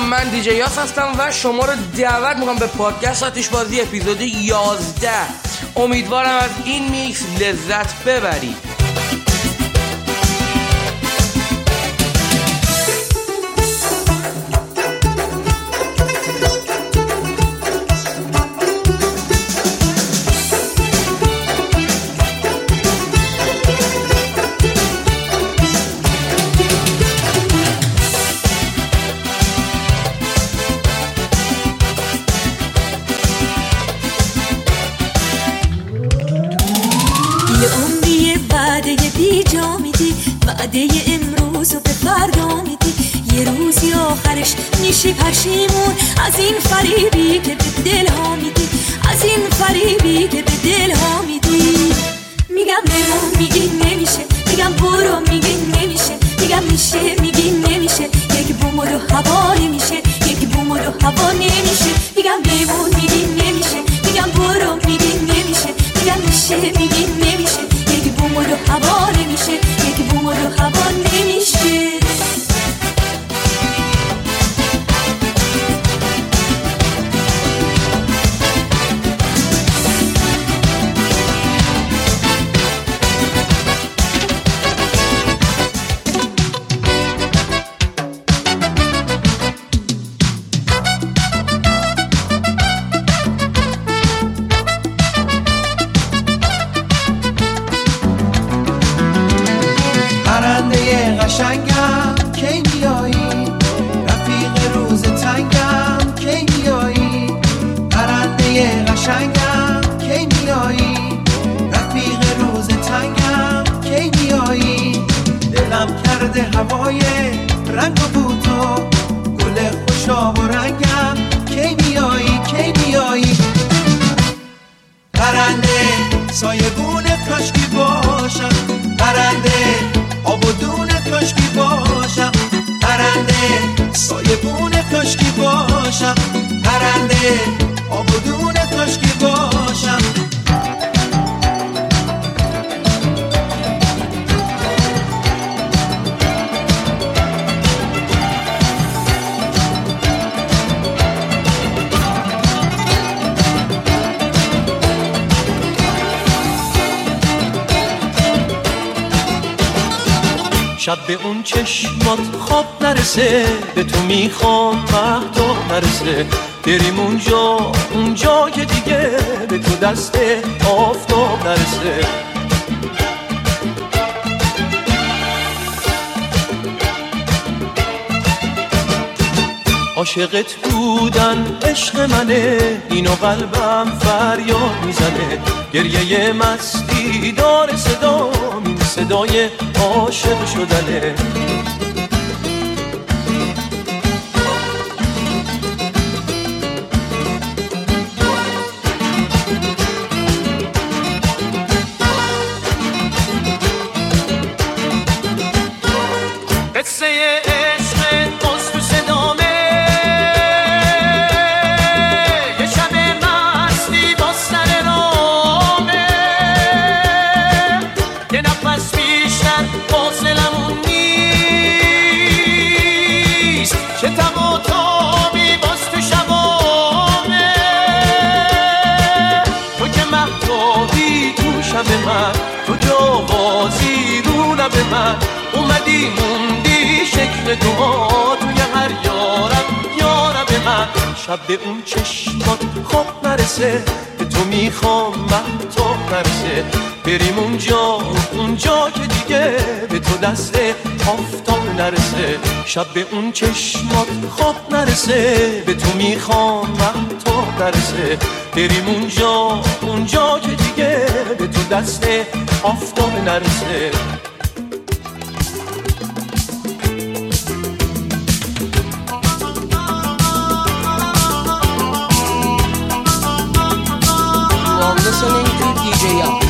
من دیجی یاس هستم و شما رو دعوت میکنم به پادکست آتش بازی اپیزود 11. امیدوارم از این میکس لذت ببرید. وعده امروز و به فردا میدی، یه روزی آخرش میشی پشیمون از این فریبی که به دل ها میدی، از این فریبی که به دل ها میدی. میگم بمون میگی نمیشه، میگم برو میگی نمیشه، میگم میشه میگی نمیشه، یک بوم و دو هوا نمیشه، یک بوم و دو هوا نمیشه. میگم بمون میگی نمیشه، میگم برو میگی نمیشه، میگم میشه میگی نمیشه، یک بوم و دو هوا نمیشه، یک بوم و دو هوا نمیشه. قشنگم کی میایی، رفیق روز تنگم کی میایی، پرنده قشنگم کی میایی، رفیق روز تنگم کی میایی. دلم کرده هوای رنگ و بوتو، گل خوشاب و رنگم کی میایی، کی میایی. پرنده سایگون کاشکی باشم، پرنده آب و دون کاشکی باشم، پرنده سایبون کاشکی باشم، پرنده آب و دون کاشکی باشم. شب به اون چشمات خواب نرسه، به تو میخوام مهتاب نرسه، بریم اونجا که دیگه به تو دست آفتاب نرسه. عاشقت بودن عشق منه، اینو قلبم فریاد میزنه، گریه مستی داره صدا، این صدای عاشق شدنه. قصه عشق قصد و صدامه، یه شب مستی با سر رامه، یه نفس بیشتر حاصلمون نیست، چه تب و تابی باز تو شبامه. تو که مهتابی تو شب من، تو جوازی رو لب من، اومدی موندی شکل دعا توی هر یارب من. شب به اون چشمات خواب نرسه، به تو میخوام مهتاب نرسه، بریم اونجا که دیگه به تو دست آفتاب نرسه. شب به اون چشمات خواب نرسه، به تو میخوام مهتاب نرسه، بریم اونجا که دیگه به تو دست آفتاب نرسه. Listening to DJ Young.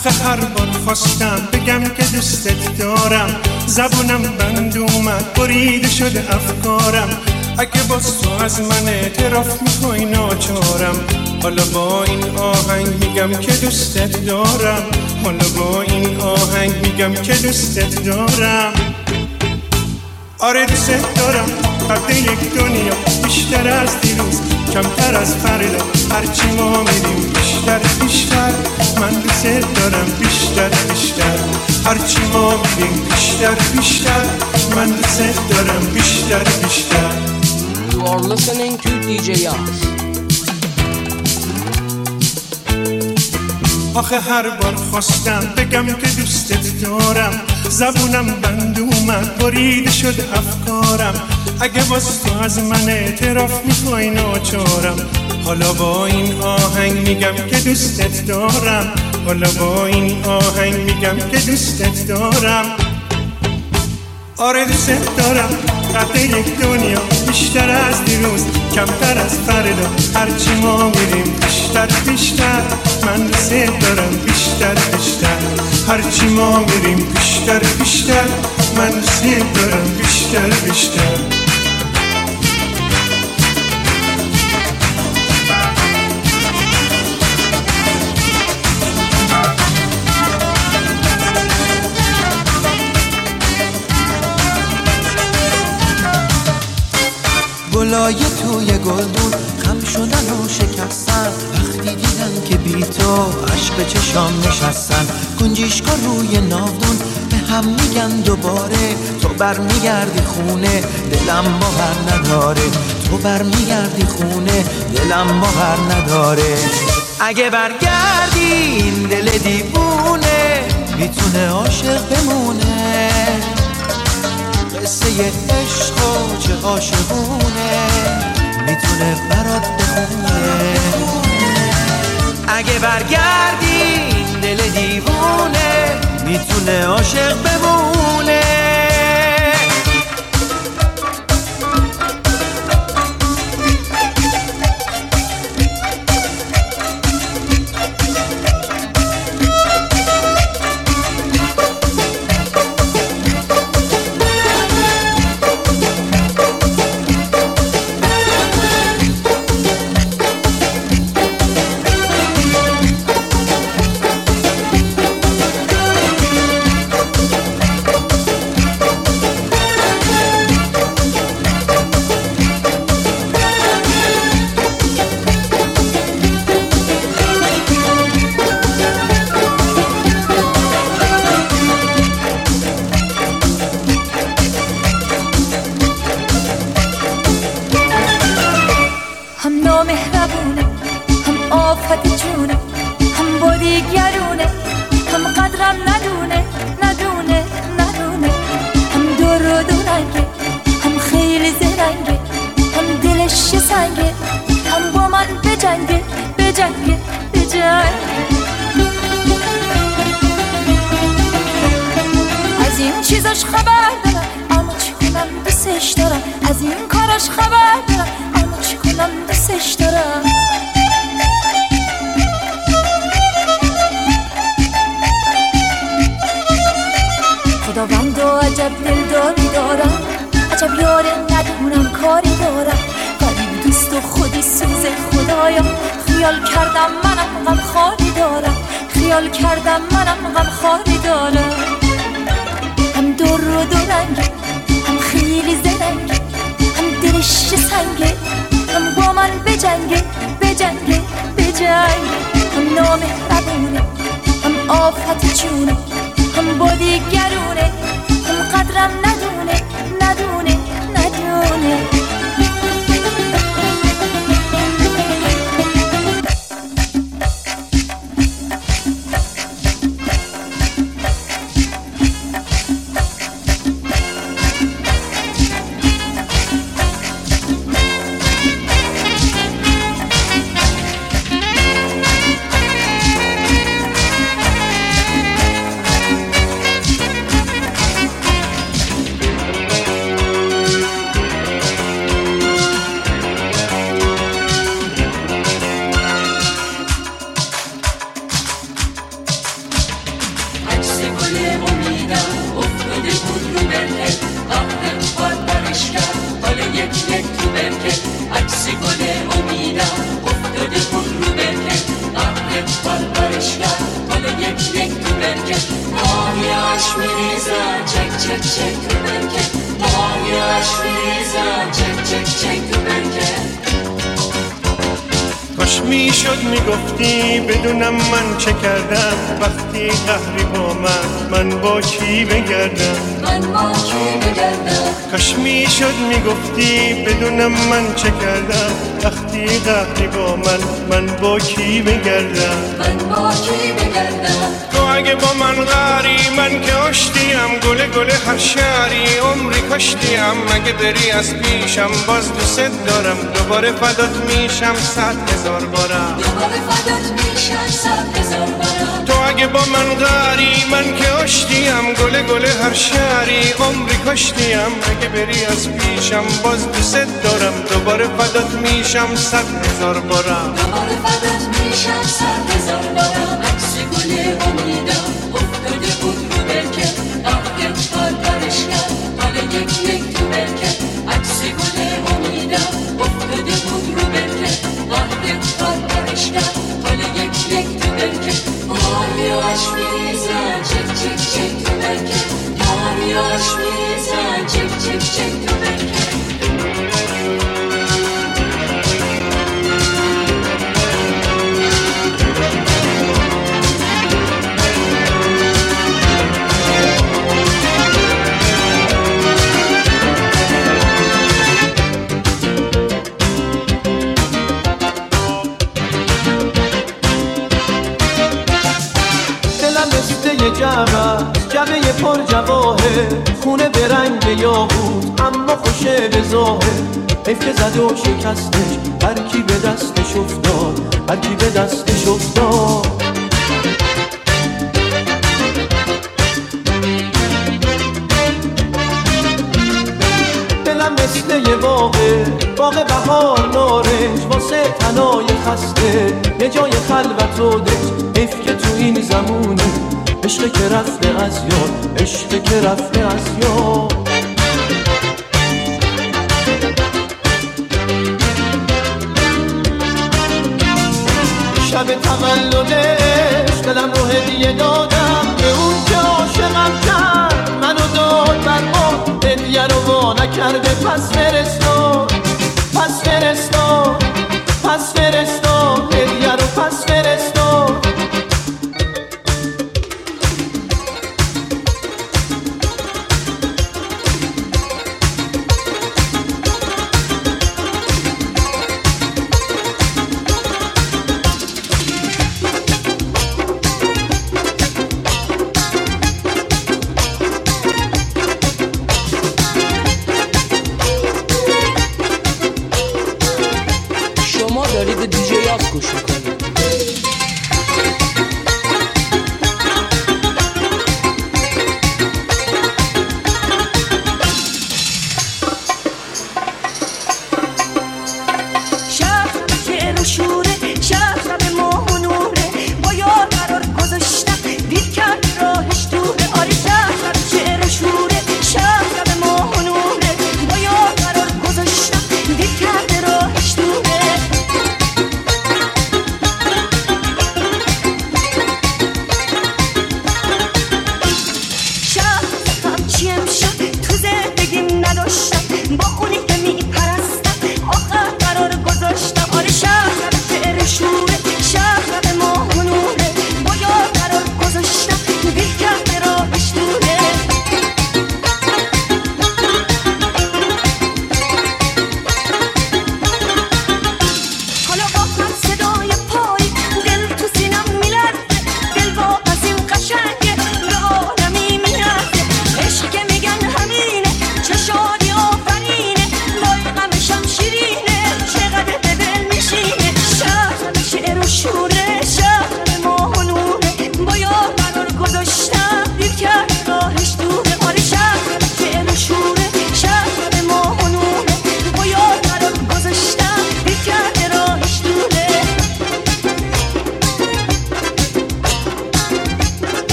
آخه هر بار خواستم بگم که دوستت دارم، زبونم بند اومد بریده شده افکارم. اگه باز تو از من اعتراف میکنی ناچارم، حالا با این آهنگ میگم که دوستت دارم، حالا با این آهنگ میگم که دوستت دارم. آره دوستت دارم، قد یک دنیا بیشتر از دیروز، کمتر از فردا، هرچی ما میریم بیشتر بیشتر. من دوستت دارم بیشتر بیشتر، هرچی ما میریم بیشتر بیشتر. من دوستت دارم بیشتر بیشتر. You are listening to DJ Yas. آخه هر بار خواستم بگم که دوستت دارم، زبونم بند اومد بریده شد افکارم. اگه باز تو از من اعتراف میکنی ناچارم، حالا با این آهنگ میگم که دوستت دارم، حالا با این آهنگ میگم که دوستت دارم. آره دوستت دارم، قد یک دنیا بیشتر از دیروز، کمتر از فردا، هرچی ما میریم بیشتر بیشتر. من دوستت دارم بیشتر بیشتر، هرچی ما میریم بیشتر بیشتر. من دوستت دارم بیشتر بیشتر. گلای توی گلدون خم شدن و شکستن، وقتی دیدن که بی تو عشق چشام نشستن. گنجیشکا روی ناودون به هم میگن دوباره، تو برمیگردی خونه دلم باور نداره، تو برمیگردی خونه دلم باور نداره. اگه برگردی این دل دیوونه میتونه عاشق بمونه، قصه عشق و چه عاشقونه میتونه برات بخونه. اگه برگردی این دل دیوونه میتونه عاشق بمونه. چیزاش خبر دارم اما چی کنم دوستش دارم، از این کاراش خبر دارم اما چی کنم دوستش دارم. خداوند و عجب دلداری دارم، عجب یاره ندونم کاری دارم، غریب دوست و خودی سوز خدایا. خیال کردم منم غم خاری دارم، خیال کردم منم غم خاری دارم. هم دور و دورنگه، هم خیلی زرنگه، هم دلش سنگه، هم با من بجنگه بجنگه بجنگه. هم نامهربونه، هم آفت جونه، هم با دیگرونه، هم قدرم ندونه ندونه ندونه. کاش میشد میگفتی بدونم من چه کردم وقتی قهری با من با کی بگردم کاش میشد میگفتی بدونم من چه کردم وقتی قهری با من با کی بگردم تو اگه با من غری من که آشتیم گل هر شهری عمری کاشتیم اگه بری از پیشم باز دوست دارم دوباره فدات میشم 100,000 بارم تو اگه با من غری من که آشتیم گل هر شهری عمری کاشتیم اگه بری از پیشم باز دوست دارم دوباره فدات میشم 100,000 بارم عکس گل امیدم افتاده بود رو برکت آخه پرپرش کرد حالا یک تو برکت عکس گل امیدم افتاده بود رو برکت آخه پرپرش کرد حالا یک تو برکت ماریاش میزن چک تو برکت ماریاش میزن چک تو برکت جبه پر جواهر خونه به رنگ یاقوت اما خوشه به ظاهر حیف که زد و شکستش هر کی به دستش افتاد دلم مثل یه باغ بهار نارنج واسه تنای خسته یه جای خلوت و دج حیف که تو این زمونه عشق که رفته از یاد شب تولدش دلم رو هدیه دادم به اون که عاشقم کرد منو داد بر ما هدیه رو وا نکرده پس فرستاد هدیه رو پس فرستاد دارید دیجی یاس گوش میکنید.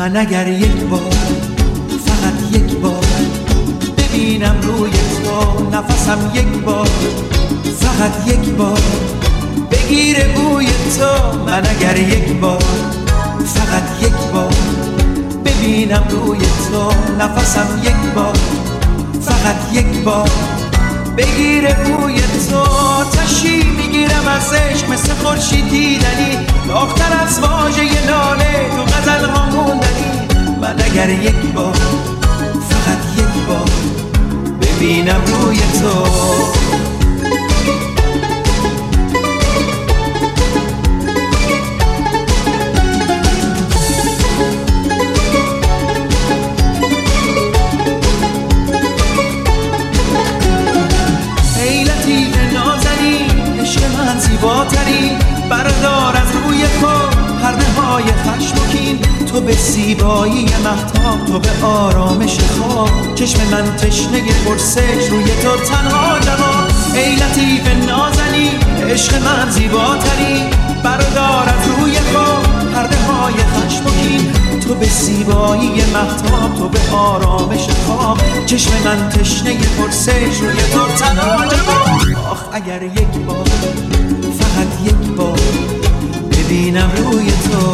من اگر یک بار، فقط یک بار ببینم روی تو نفسم، یک بار فقط یک بار بگیره بوی تو، من اگر یک بار، فقط یک بار ببینم روی تو نفسم، یک بار فقط یک بار بگیره بوی تو، آتشی میگیرم از عشق مثل خورشید دیدنی، داغ‌تر از واژه لاله تو غزل ها موندنی، من اگر یک بار، فقط یک بار ببینم روی تو. زیباتری بردار از روی خود پرده‌های خشم و کین، تو به زیبایی مهتاب، تو به آرامش خواب، چشم من تشنه پرسش روی تو تنها جواب. ای لطیف نازنین عشق من زیباتری بردار از روی خود پرده‌های خشم و کین، تو به زیبایی مهتاب، تو به آرامش خواب، چشم من تشنه پرسش روی تو تنها جواب. آخ اگر یک بار، فقط یک بار ببینم روی تو.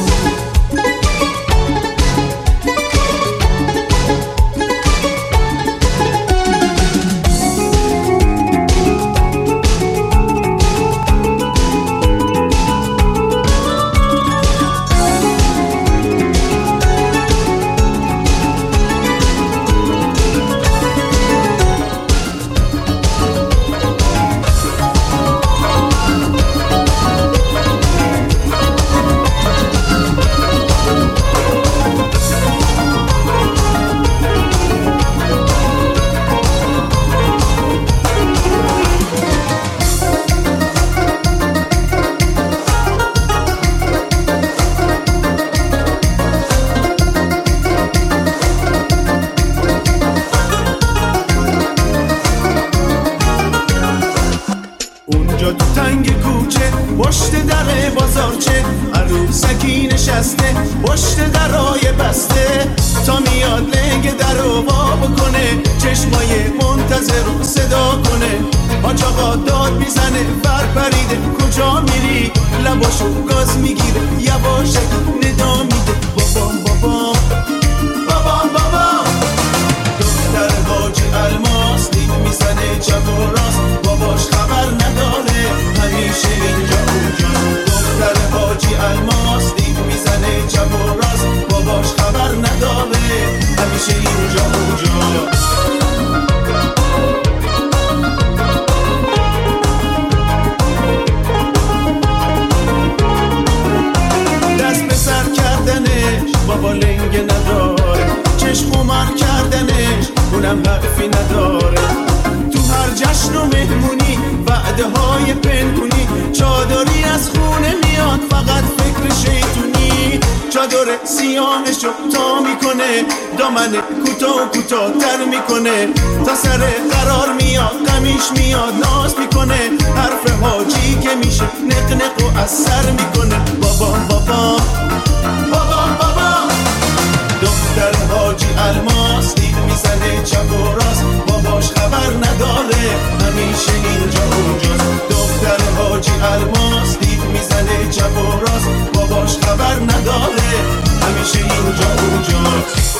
دامن کوتاه تر میکنه، تا سر قرار میاد قمیش میاد ناز میکنه، حرف حاجی که میشه نق و اثر میکنه. بابام بابام بابام بابام، دختر حاجی الماس دید میزنه چپ و راست، باباش خبر نداره همیشه اینجا اونجاست. دختر حاجی الماس دید میزنه چپ و راست، باباش خبر نداره همیشه اینجا اونجاست.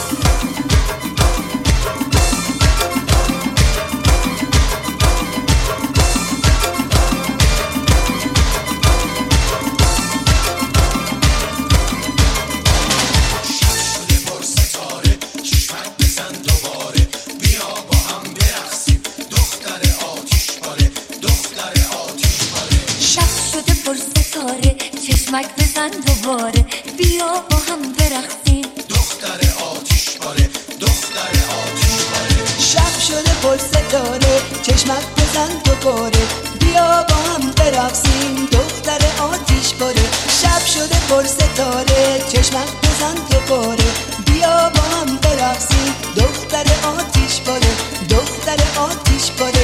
چشمک بزن دوباره، بیا با هم برقصیم، دختر آتیش باره، دختر آتیش باره. شب شده پر ستاره، چشمک بزن دوباره، بیا با هم برقصیم، دختر آتیش باره. شب شده پر ستاره، چشمک بزن دوباره، بیا با هم برقصیم، دختر آتیش باره، دختر آتیش باره.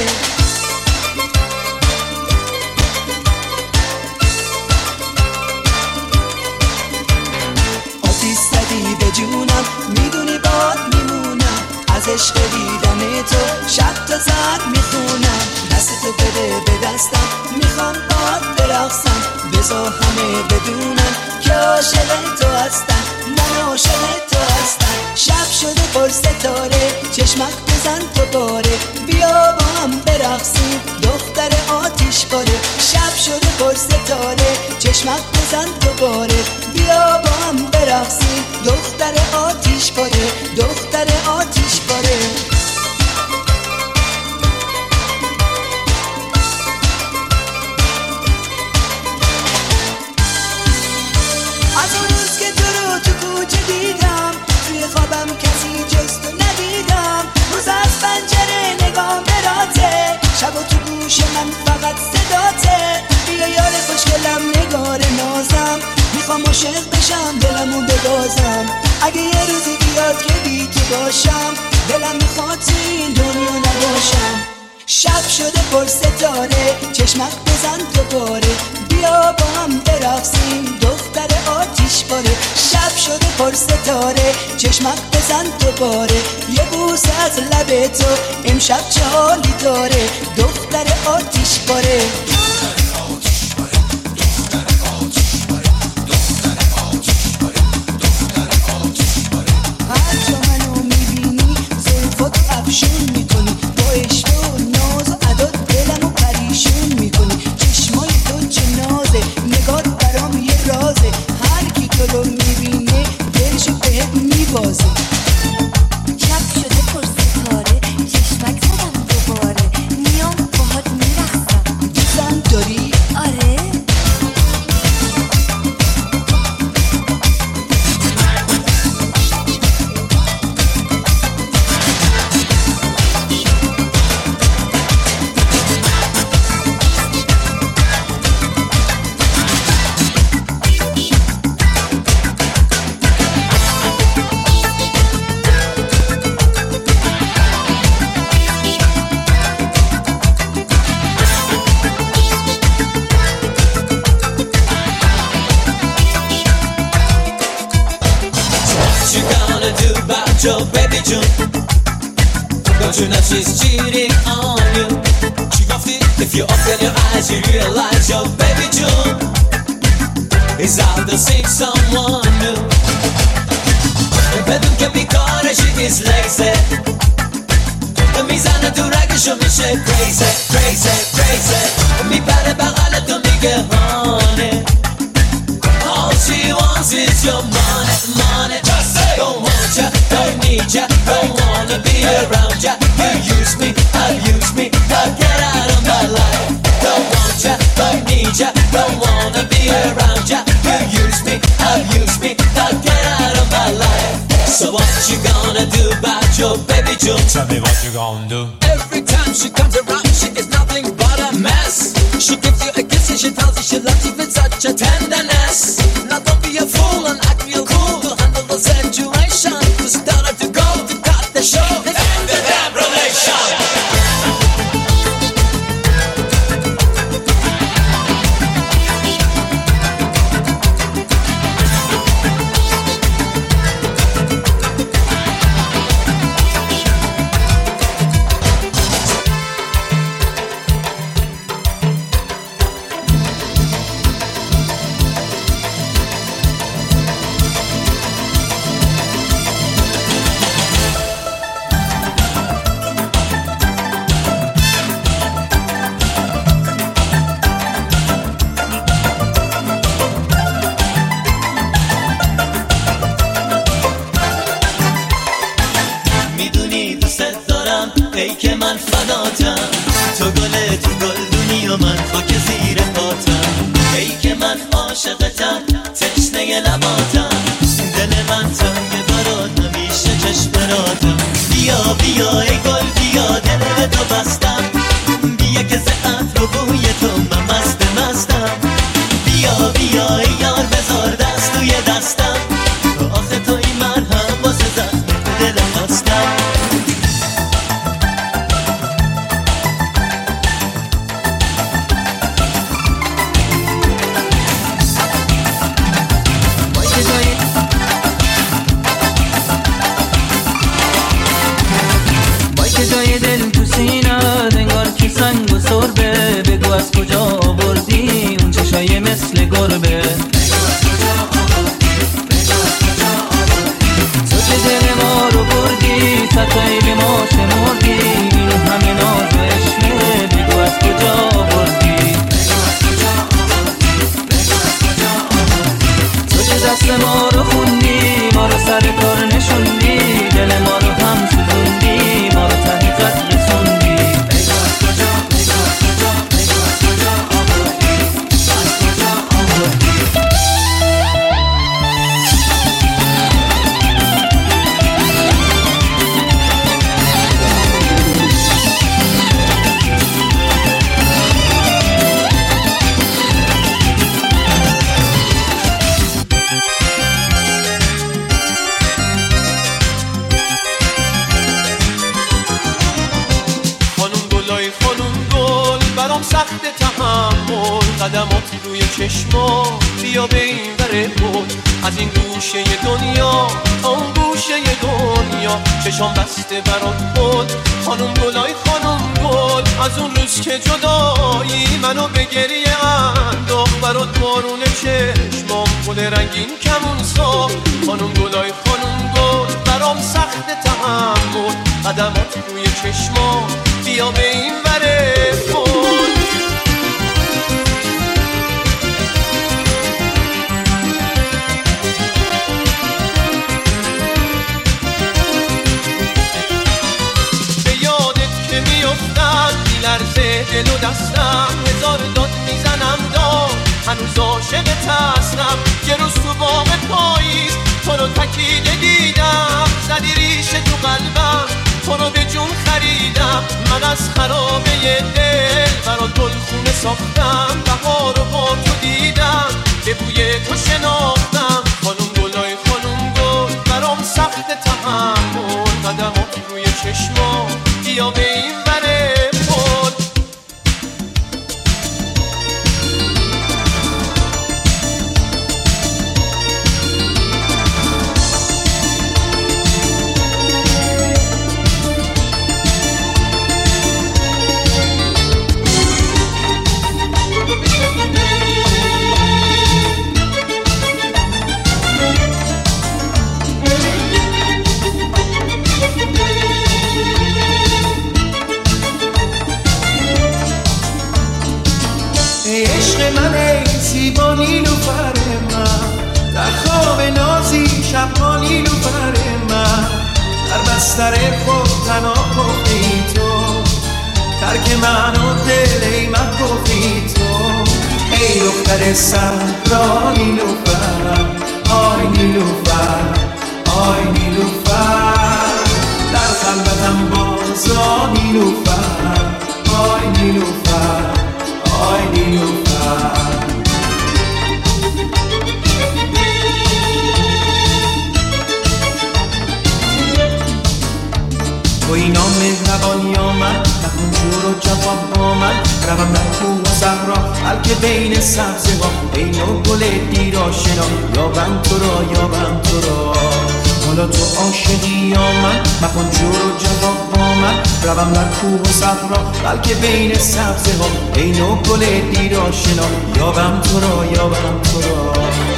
میدونی باد میمونم از عشق دیدن تو شب تا زد میخونم دستتو بده به دستم میخوام باد برقصم بذار همه بدونم که عاشق تو هستم من عاشق تو هستم شب شده پر ستاره چشمک بزن تو باره بیا با هم برقصیم دختر آتیش باره شب شده پر ستاره چشمک بزن تو باره بیا با هم برقصیم دختر آتیش باره دختر آتیش باره از اون روز که تو رو تو کوچه دیدم توی خوابم کسی جز تو ندیدم روز از پنجره نگام براته شب و تو گوش من فقط صداته بیا یار خوشگلم نگار نازم میخوام عاشق بشم دلمو ببازم اگه یه روزی بیاد که بی تو باشم دلم میخواد تو این دنیا نباشم شب شده پر ستاره چشمک بزن تو باره بیا با هم برقصیم دختر آتیش باره شب شده پر ستاره چشمک بزن تو باره یه بوسه از لب تو امشب چه حالی داره دختر آتیش باره هر جا منو میبینی زلفات افشون میکنی با عشق و ناز و ادا دلمو پریشون میکنی چشمای تو چه نازه نگات برام یه رازه هر کی تو رو میبینه دلشو بهت میبازه شب شده پر ستاره چشمک زدم دوباره میام باهات میرقصم دوستم داری؟ آره Your baby June, don't you know she's cheating on you? She got it. If you open your eyes, you realize your baby June is out to see someone new. بدون که بیکاره she is lazy. میزنه تو رگشو میشه crazy, crazy, crazy. میپره بغل تو میگه honey. All she wants is your money, money. Just say, don't want ya, don't need ya, don't wanna be around ya. You use me, abuse me, now get out of my life. Don't want ya, don't need ya, don't wanna be around ya. You use me, abuse me, now get out of my life. So what you gonna do about your baby June? Tell me what you gonna do. Every time she comes around, she is nothing but a mess. She gives you a kiss and she tells you she loves you with such a tenderness. Now don't be a fool and act real cool to handle the situation. To start her to go, to cut the show, and the damn relation. ای که من فداتم تو گل دنیا من خاک زیر پاتم ای که من عاشقتم تشنه لباتم دل من تنگ برات همیشه چشم براتم بیا بیا ای گل بیا دل تو بستم بیا که زعت رو بوی تو من مستم بیا بیا ای یار بذار دست توی دستم آخه تو این مرهم واسه زخم دلم هستم که جای دل تو سینه انگار که سنگ و سربه، بگو از کجا آوردی اون چشای مثل گربه. تو که دل ما رو بردی ستایی به ما شمردی، این همه ناز و عشقه بگو از کجا آوردی. تو که دست ما رو خوندی، ما رو سر کار نشوندی، دل ما رو هم سوزوندی، ما رو ته خط رسوندی. سخت تحمل قدمات روی چشما بیا به این وره بود، از این گوشه دنیا تا اون گوشه دنیا چشام بسته برات بود. خانم گلای خانم گل، از اون روز که جدایی منو به گریه انداخت، برات بارون چشمام گل رنگین کمون ساخت. خانم گلای خانم گل برام سخت تحمل قدمات روی چشما بیا به این وره بود. لرزه دل و دستم هزار داد میزنم داد، هنوز عاشقت هستم. یه روز تو باغ پاییز تو رو تکیده دیدم، زدی ریشه تو قلبم، تو رو به جون خریدم. من از خرابه دل برات گلخونه ساختم، بهار رو با تو دیدم، به بوی تو شناختم. خانم گلای خانم گل برام سخت تحمل قدمات روی چشما بیا به این وره بود. عشق من ای زیبا نیلوفر من، در خواب نازی شب نیلوفر من، در بستر خود تنها گفتی تو، ترک من و دل ای من گفتی تو. ای دختر صحرا نیلوفر، آی نیلوفر آی نیلوفر، در خلوتم بازا نیلوفر، آی نیلوفر آی نیلوفر. تو اینا مهربانی آمد، نکن جور و جفا با من، روم در کوه و صحرا بلکه بین سبزه ها، ای نو گل دیر آشنا یابم تو را یابم تو را. حالا تو عاشقی یا من، مکن جور و جفا با من، روم در کوه و صحرا بلکه بین سبزه ها، ای نو گل دیر آشنا یابم تو را یابم تو را.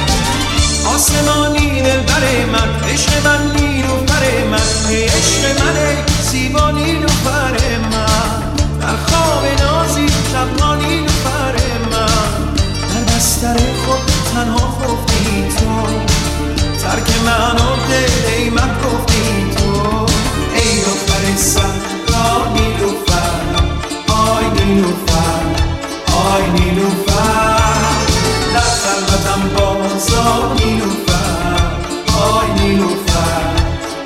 آسمانی دلبر من، عشق من نیلوفر من، عشق من زیبا نیلوفر من، در خواب نازی شب نیلوفر من، در بستر خود تنها گفتی تو، ترک من و دل ای من گفتی تو. ای دختر صحرا نیلوفر، آی نیلوفر آی نیلوفر، در خلوتم بازا نیلوفر، آی نیلوفر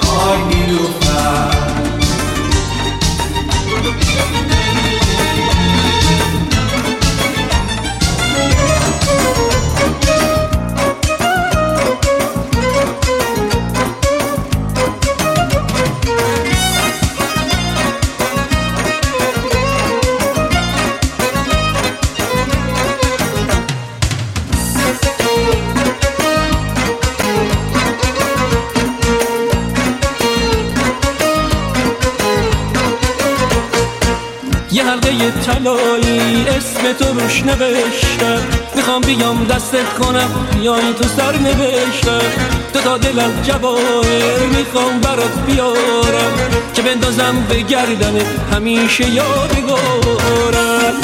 غلقه طلایی اسم تو روش نوشتم، میخوام بیام دستت کنم بیای تو سر نوشتم. تو تا دل از جواهر میخوام برات بیارم که بندازم به گردنت همیشه یادگارم.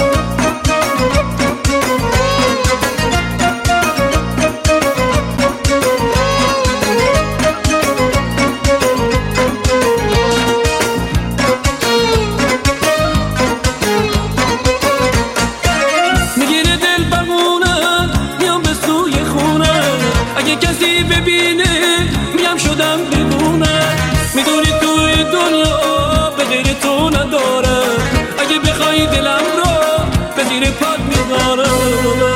کسی ببینه میم شدم دیوونه، میدونی توی دنیا به غیر تو ندارم، اگه بخوای دلم رو به زیر پات میذارم.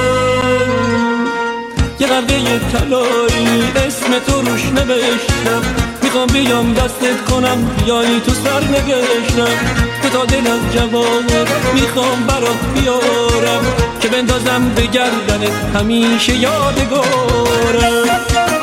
یه غلقه طلایی اسم تو روش نوشتم، میخوام بیام دستت کنم بیایی تو سر نوشتم. تو تا دل از جواهر میخوام برات بیارم که بندازم به گردنت همیشه یادگارم.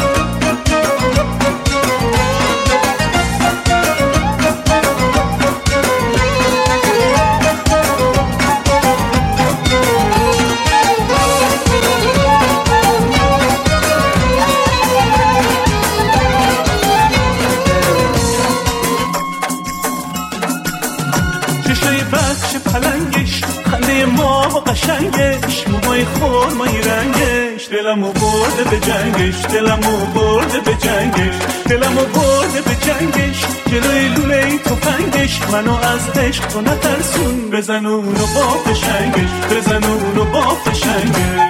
پلنگش خنده ما و قشنگش موهای خرمایی رنگش دلمو برده به جنگش، دلمو برده به جنگش، دلمو برده به جنگش. جلوی لوله تفنگش منو از عشق تو نترسون، بزن اونو با فشنگش، بزن اونو با فشنگش.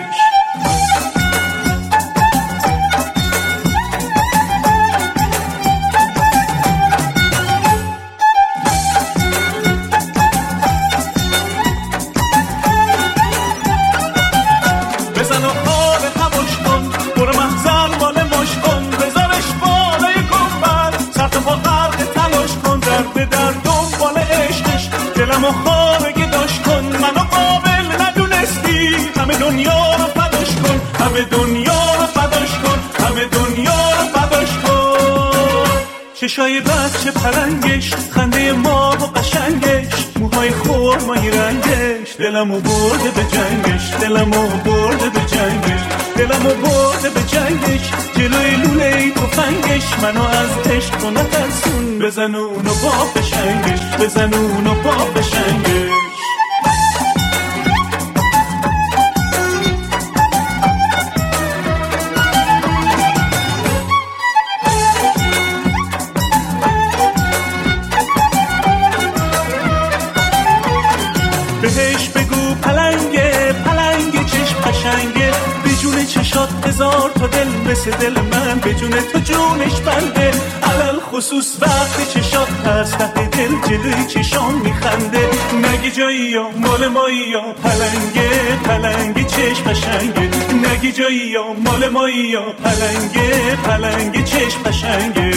دلمو خارگی داشت کن، منو قابل ندونستی، همه دنیا رو فداش کن، همه دنیا رو فداش کن، همه دنیا رو فداش کن. چشای بچه پلنگش خنده ما و قشنگش موهای خرمایی رنگش دلمو برده به جنگش، دلمو برده به جنگش، دلمو برده به جنگش. جلوی لوله تفنگش منو از عشق تو نترسون، بزن اونو با فشنگش، بزن اونو با فشنگش. بهش بگو پلنگه پلنگه چشم قشنگه، به جون چشات هزار تا دل مثل دل من، به جون تو جونش بنده، علل خصوص وقتی چشات هست ته دل جلوی چشام میخنده. نگی جایی یا مال مایی یا پلنگه پلنگه چشم قشنگه، نگی جایی یا مال مایی یا پلنگه پلنگه چشم قشنگه.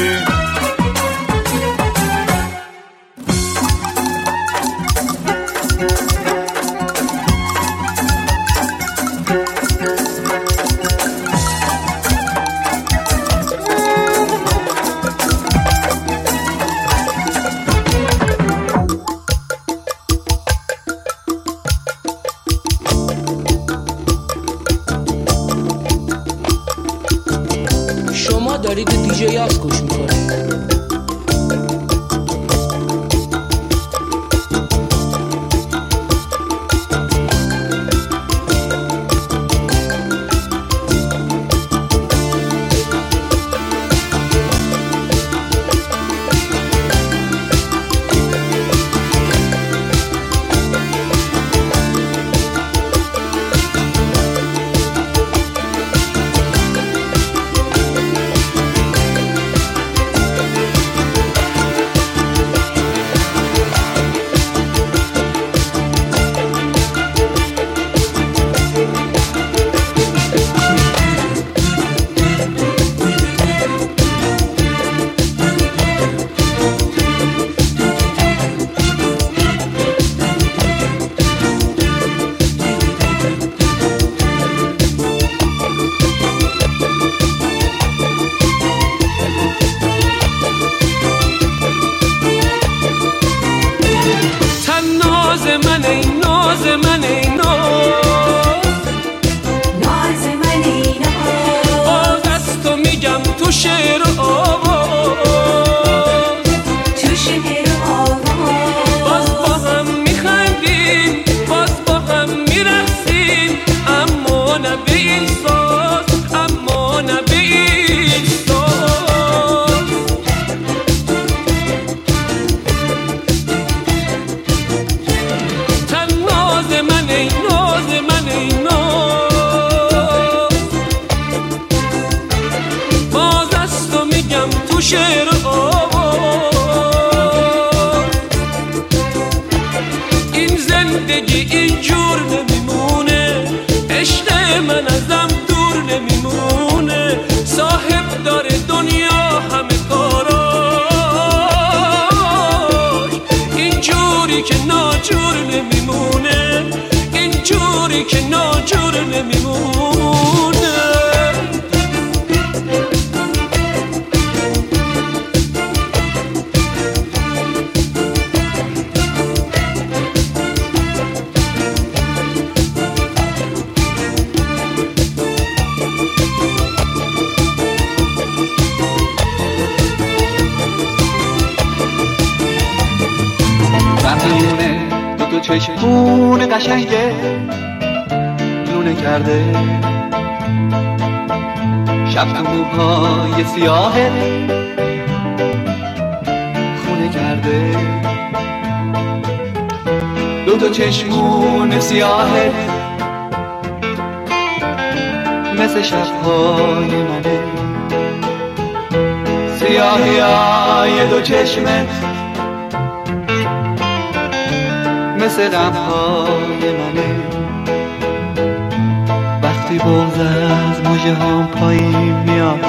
شما دارید دیجی یاس گوش میکنید. زندگی اینجور نمیمونه، عشق من ازم دور نمیمونه، صاحب داره دنیا همه کاراش، اینجوری که ناجور نمیمونه، اینجوری که ناجور نمیمونه. دو چشمون قشنگه لونه کرده، شب تو موهای سیاهه خونه کرده، دو چشمون سیاهه مثل شبهای منه، سیاهی های دو چشمت مثل غمهای منه، وقتی بغض از مژه هام پایین میاد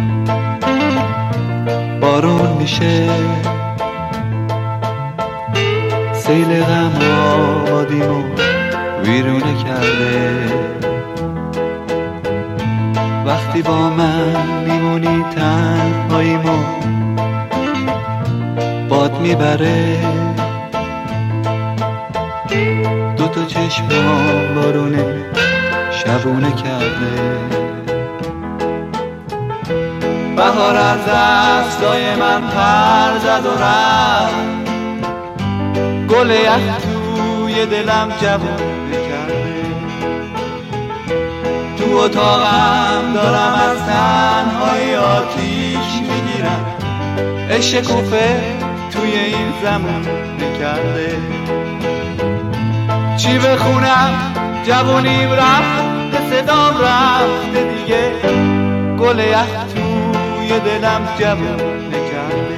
بارون میشه، سیل غم آبادیمو ویرونه کرده، وقتی با من میمونی تنهاییمو باد میبره، دو تا چشمام بارونه شبونه کرده، بهار از دستای من پر زد و رفت، گل یخ توی دلم جوونه کرده، تو اتاقم دارم از تنهایی آتیش میگیرم، عشق کوفه توی این زمونه کرده، چی بخونم جوونیم رفت به صدام رفته دیگه، گل یخ توی دلم جوونه کرده،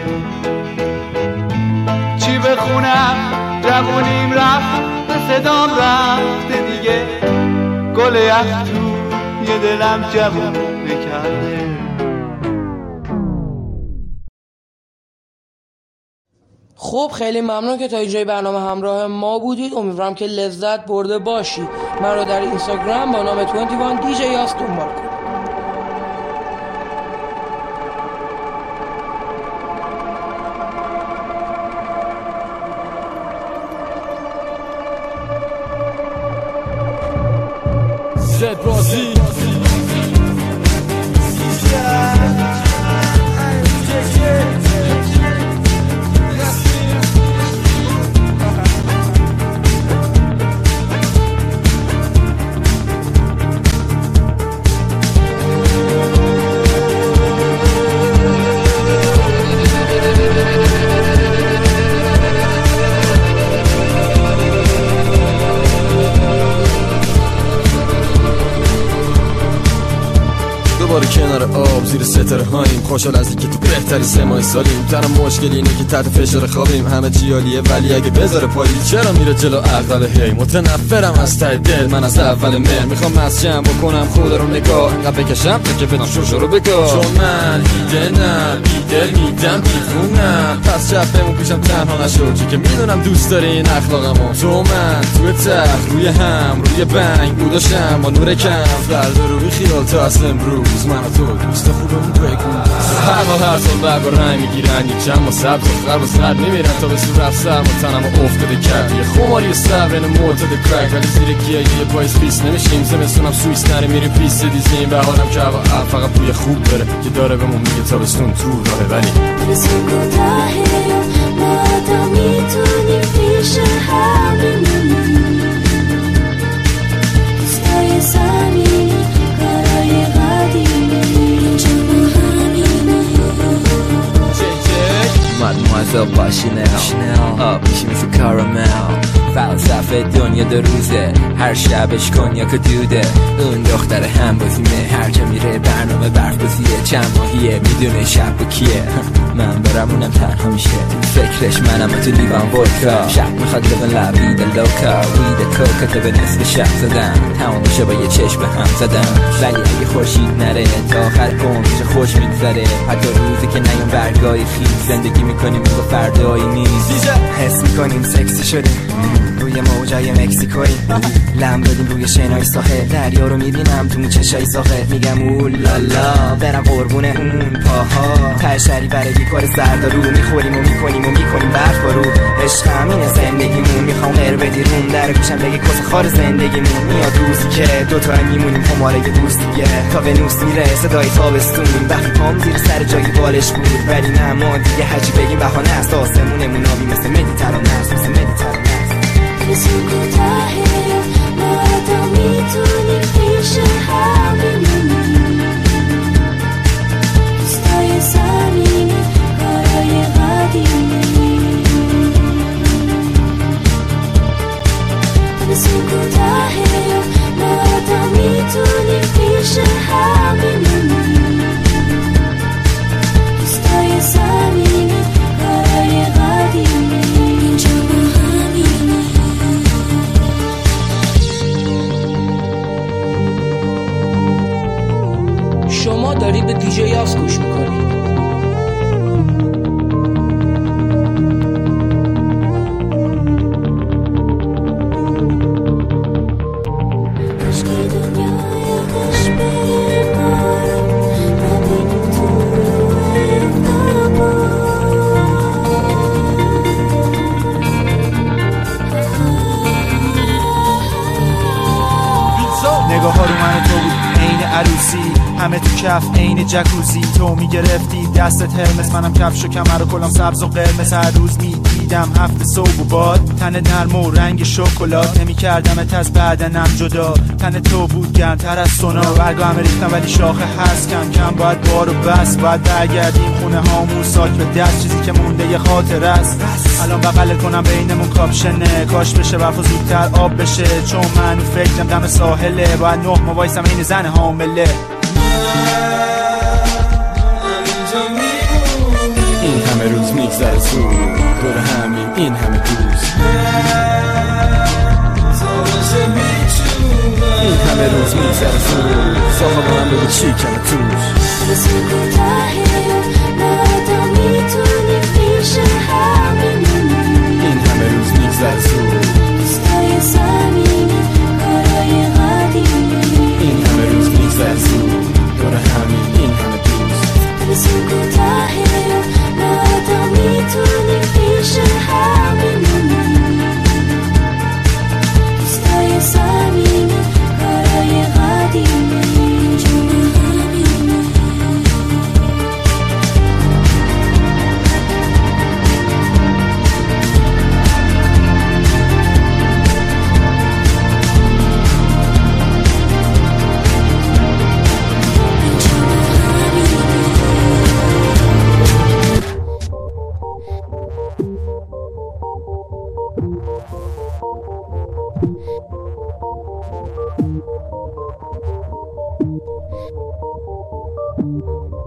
چی بخونم جوونیم رفت به صدام رفته دیگه، گل یخ توی دلم جوونه کرده. خب خیلی ممنون که تا اینجای برنامه همراه ما بودید. امیدوارم که لذت برده باشید. من رو در اینستاگرام با نام 21 دیجی یاس دنبال کنید. زد بازی کنار آب زیر ستاره هاییم، خوشحال از اینکه تو بهتری 3 ماه سالیم، تنها مشکل اینه که تحت فشار خوابیم، همه چی عالیه ولی اگه بذاره پایی چرا میره جلو عقل، هی متنفرم از ته دل من از اول مهر، میخوام از جمع بکنم خدا رو نگاه اینقدر بکشم تا که بدم شوشو رو بگاه، چون من دیده نه بیدل میدم بیفونم، پس شب بمون پیشم تنها نشو چون که میدونم دوست داری این اخلاقمو، تو من توی تخت روی هم روی بنگ بوداشم با نور کم، فردا رو بیخیال تا اصل امروز من تو دوست خوبمون بگون، هر سال برگ و رنگ میگیرن یک جمع و سبز و خرب و زرد میمیرن تا به صورت سرم و تنم افتاده کرد یه خماری صبر اینه معتاد کرک، ولی زیر گیاه یه پایز پیس نمیشیم، زمستونم سویس نره میریم پیست دیزیم، بهارم که هوا فقط بوی خوب داره که داره بهمون میگه تابستون تو راهه، ولی ما میتونیم پیش هم بمونیم، دوستای زمینی کارای قدیمی چون همینه. Mademoiselle by Chanel, Up, Chimical Caramel, فلسفه دنیا دو روزه، هر شبش کنیاک و دوده. اون دختر هم بازیمه، هر جا میره برنامه برف بازیه. چند ماهیه میدونه شب با کیه. من برم اونم تنها میشه، فکرش منم تو لیوان ودکا. شب میخواد لبن لبید لوکا، وید کوکا تو به نصف شب زدم. تمام میشه با یه چشم به هم زدم. ولی اگه خورشید نره تا آخر عمرش خوش میگذره. حتی روزی که نیام برگای خیز زندگی میکنیم و فردایی نیست. حس میکنیم سکسی شده روی موجای مکزیکویی، لم دادیم روی شنای ساحل. دریا رو میبینم تو چشای ساحل، میگم اولالا برم قربونه اون پاها. تشری برای کار زردارو میخوریم و میکنیم برف بارو. عشقم اینه زندگیمون، میخوام غیر بدی روم در گوشم بگی کس خار زندگیمون. میاد روزی که دوتا میمونیم هماره یه دوست دیگه، تا به نوست میره صدای تابستون. وقتی پام زیر سر جایی بالش بود، ولی نه ما دیگه هرچی بگیم بهانه است. آسمونمون آبی مثل مدیترانه است، مثل مدیترانه است. ما تا میتونیم پیش هم بمونیم، دوستای زمین کارای قدیمی. بسون کوتاهه ما تا میتونیم پیش هم بمونیم، دوستای زمین کارای قدیمی. اینجا با همینه. شما دارید به دیجی یاس گوش میکنید. نگاه ها رو من تو بود عین عروسی، همه تو کف عین جکوزی. تو میگرفتی دستت هرمس، منم کفش و کمر و کلام سبز و قرمز. هر روز میدیدم هفت صبح و باد، تن نرم و رنگ شکلات. نمیکردمت از بدنم جدا، تن تو بود گرمتر از سونا. برگا همه ریختم ولی شاخه هست، کم کم باید بارو بس. باید برگردیم خونه هامون ساک به دست، چیزی که مونده یه خاطر است. الان بغلت کنم بینمون کاپشنه، کاش بشه برف و زودتر آب بشه. چون من فکرم دم ساحله، باید 9 ماه وایسم این زن حامله. این همه روز میگذره سو دور همین، این همه دوست. این همه روز میگذره سو ساخه با من بگو چی کمه توش. بسون کوتاهه ما تا میتونیم پیش هم بمونیم، این همه روز میگذره سو دوستای زمین کارای قدیمی. این همه روز میگذره سو دور همین، این همه دوست. بسون کوتاهه ما تا میتونیم پیش هم بمونیم، دوستای زمین کارای قدیمی. Thank you.